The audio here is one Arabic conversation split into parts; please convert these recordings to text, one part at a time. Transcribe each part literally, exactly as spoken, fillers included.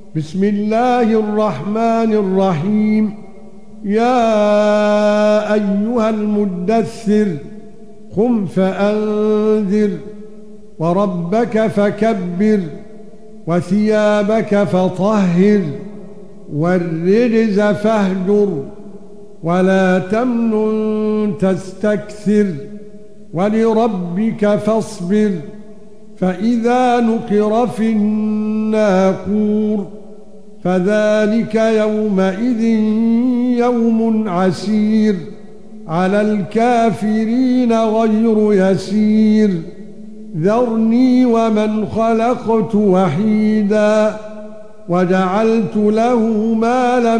بسم الله الرحمن الرحيم. يا ايها المدثر قم فانذر وربك فكبر وثيابك فطهر والرجز فاهجر ولا تمنن تستكثر ولربك فاصبر فإذا نقر في الناقور فذلك يومئذ يوم عسير على الكافرين غير يسير ذرني ومن خلقت وحيدا وجعلت له مالا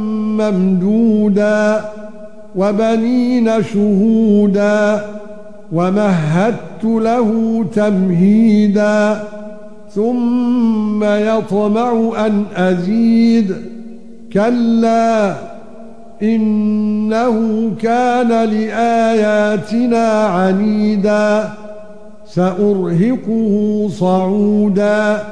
ممدودا وبنين شهودا ومهدت له تمهيدا ثم يطمع أن أزيد كلا إنه كان لآياتنا عنيدا سأرهقه صعودا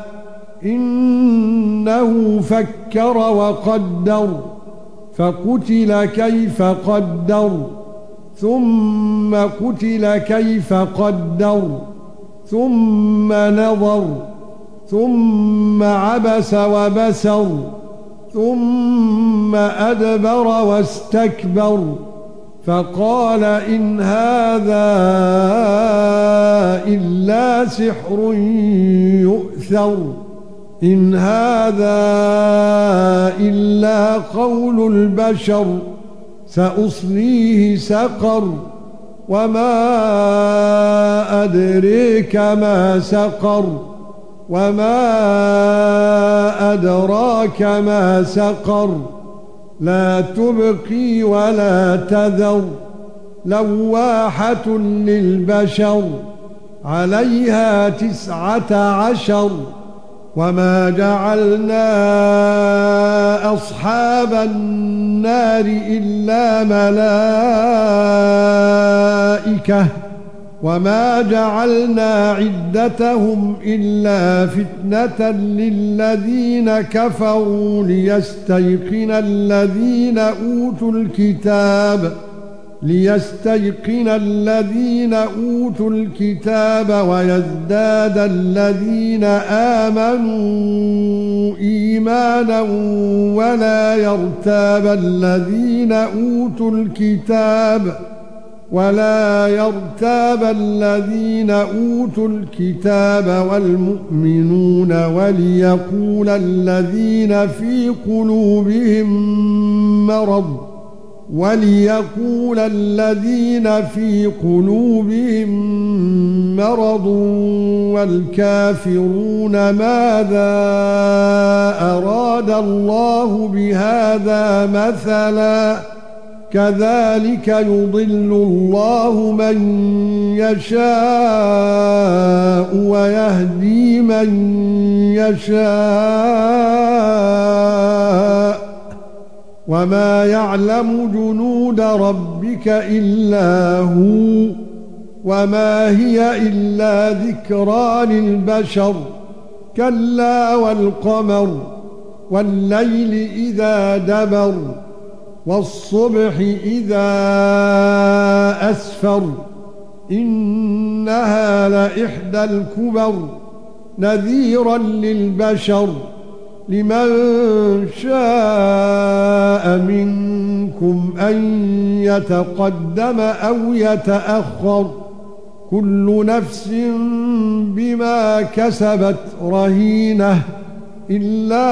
إنه فكر وقدر فقتل كيف قدر ثم قتل كيف قدر ثم نظر ثم عبس وبسر ثم أدبر واستكبر فقال إن هذا إلا سحر يؤثر إن هذا إلا قول البشر سأصليه سقر وما أدريك ما سقر وما أدراك ما سقر لا تبقي ولا تذر لواحة للبشر عليها تسعة عشر وما جعلنا أصحاب النار إلا ملائكة وما جعلنا عدتهم إلا فتنة للذين كفروا ليستيقن الذين أوتوا الكتاب ليستيقن الذين أوتوا الكتاب ويزداد الذين آمنوا إيمانا ولا يرتاب الذين أوتوا الكتاب ولا يرتاب الذين أوتوا الكتاب والمؤمنون وليقول الذين في قلوبهم مرض وليقول الذين في قلوبهم مرض والكافرون ماذا أراد الله بهذا مثلا كذلك يضل الله من يشاء ويهدي من يشاء وما يعلم جنود ربك إلا هو وما هي إلا ذكرى للبشر كلا والقمر والليل إذا دبر والصبح إذا أسفر إنها لإحدى الكبر نذيرا للبشر لمن شاء منكم أن يتقدم أو يتأخر كل نفس بما كسبت رهينة إلا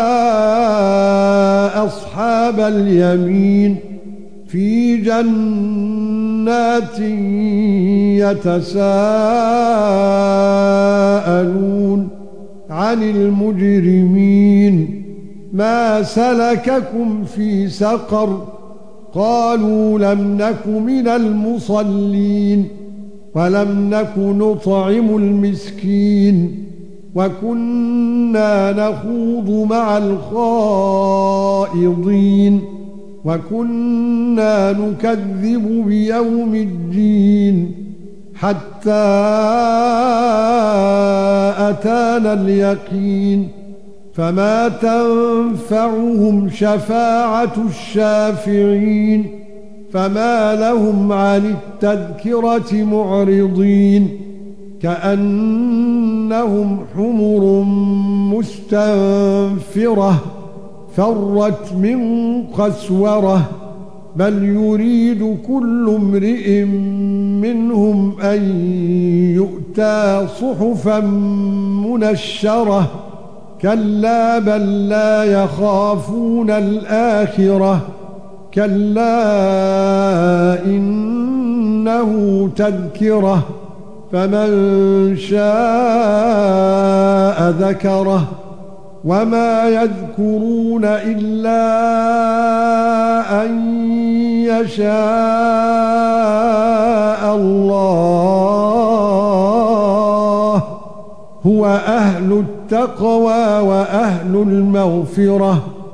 أصحاب اليمين في جنات يتساءلون عن المجرمين ما سلككم في سقر قالوا لم نك من المصلين ولم نك نطعم المسكين وكنا نخوض مع الخائضين وكنا نكذب بيوم الدين حتى أتانا اليقين فما تنفعهم شفاعة الشافعين فما لهم عن التذكرة معرضين كأنهم حمر مستنفرة فرت من قسورة بل يريد كل امرئ منهم أن يؤتى صحفا منشرة كلا بل لا يخافون الآخرة كلا إنه تذكرة فمن شاء ذكره وما يذكرون إلا أن يشاء الله هو أهل التقوى وأهل المغفرة